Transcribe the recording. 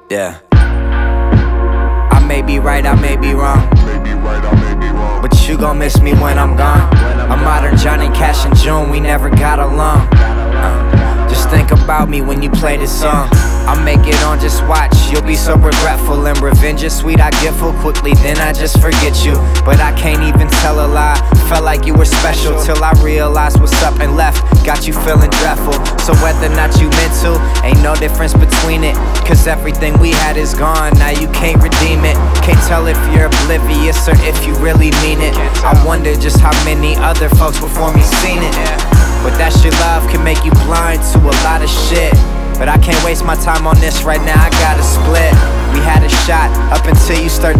Yeah. I may be right, I may be wrong, but you gon' miss me when I'm gone. A modern Johnny Cash and June, we never got along. Just think about me when you play this song. I'll make it on, just watch. You'll be so regretful, and revenge is sweet. I get full quickly, then I just forget you. But I can't even tell a lie. Felt like you were special till I realized what's up and left got you feeling dreadful. So whether or not you meant to, ain't no difference between it, cause everything we had is gone, now you can't redeem it. Can't tell if you're oblivious or if you really mean it. I wonder just how many other folks before me seen it. But that shit love can make you blind to a lot of shit. But I can't waste my time on this right now, I gotta split. We had a shot up until you start